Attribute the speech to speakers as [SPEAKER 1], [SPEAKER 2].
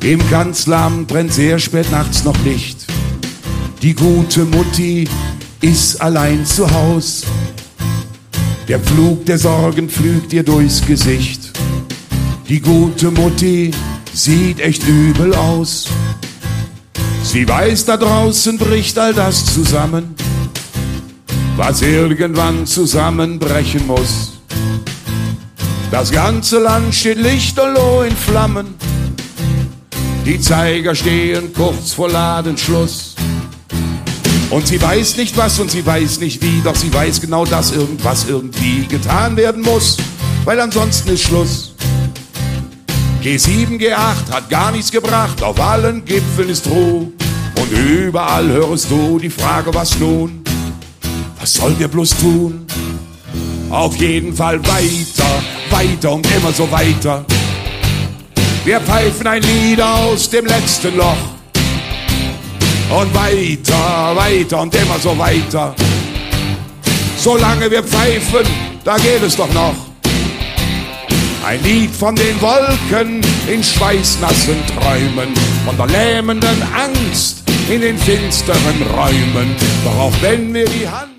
[SPEAKER 1] Im Kanzleramt brennt sehr spät nachts noch Licht. Die gute Mutti ist allein zu Haus. Der Flug der Sorgen flügt ihr durchs Gesicht. Die gute Mutti sieht echt übel aus. Sie weiß, da draußen bricht all das zusammen, was irgendwann zusammenbrechen muss. Das ganze Land steht lichterloh in Flammen. Die Zeiger stehen kurz vor Ladenschluss. Und sie weiß nicht was und sie weiß nicht wie, doch sie weiß genau, dass irgendwas irgendwie getan werden muss, weil ansonsten ist Schluss. G7, G8 hat gar nichts gebracht, auf allen Gipfeln ist Ruhe. Und überall hörst du die Frage, was nun? Was sollen wir bloß tun? Auf jeden Fall weiter, weiter und immer so weiter. Wir pfeifen ein Lied aus dem letzten Loch. Und weiter, weiter und immer so weiter. Solange wir pfeifen, da geht es doch noch. Ein Lied von den Wolken in schweißnassen Träumen, von der lähmenden Angst in den finsteren Räumen. Doch auch wenn wir die Hand